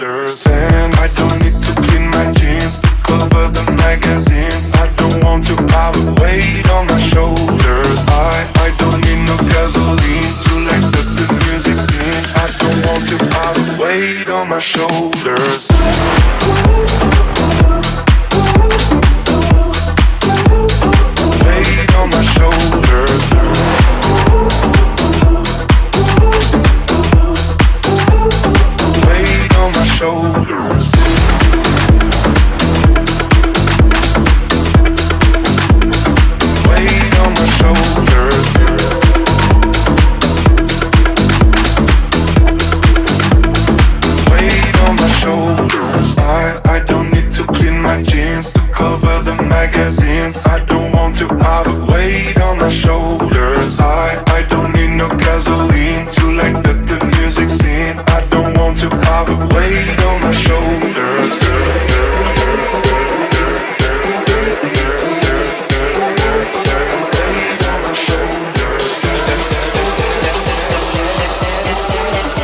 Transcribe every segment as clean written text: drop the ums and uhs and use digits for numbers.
shoulders. And I don't need to clean my jeans to cover the magazines. I don't want to have a weight on my shoulders. I don't need no gasoline to let the music sing. I don't want to have a weight on my shoulders. Weight on my shoulders. Weight on my shoulders. Weight on my shoulders. Weight on my shoulders. I don't need to clean my jeans to cover the magazines. I don't want to have a weight on my shoulders. I don't need no gasoline to let the music sing. I don't want to have a weight on my shoulders.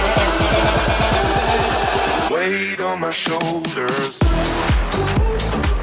Weight on my shoulders.